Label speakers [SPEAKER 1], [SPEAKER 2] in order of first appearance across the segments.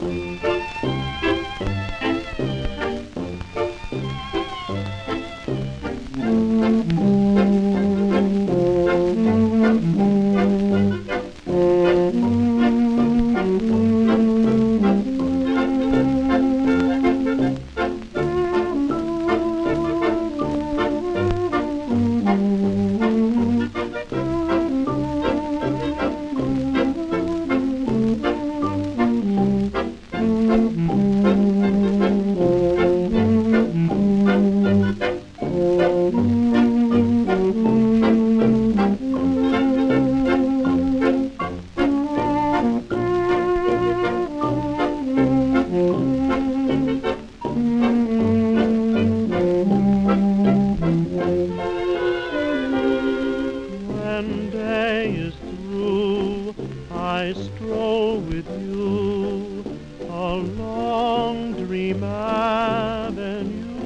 [SPEAKER 1] When day is through, I stroll with you along Dream Avenue.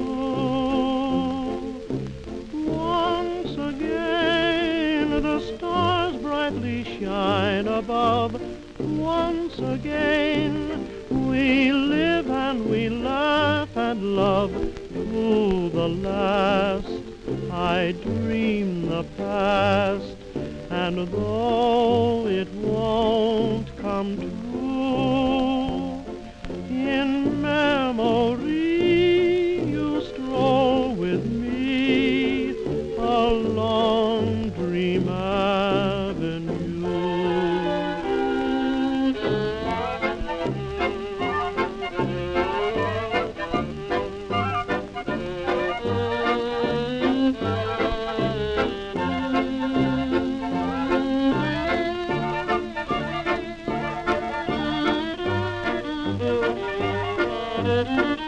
[SPEAKER 1] Once again the stars brightly shine above. Once again we live and we laugh and love. Through the last I dream the past, and though it won't come true, in memory you stroll with me along Dream Avenue. Thank you.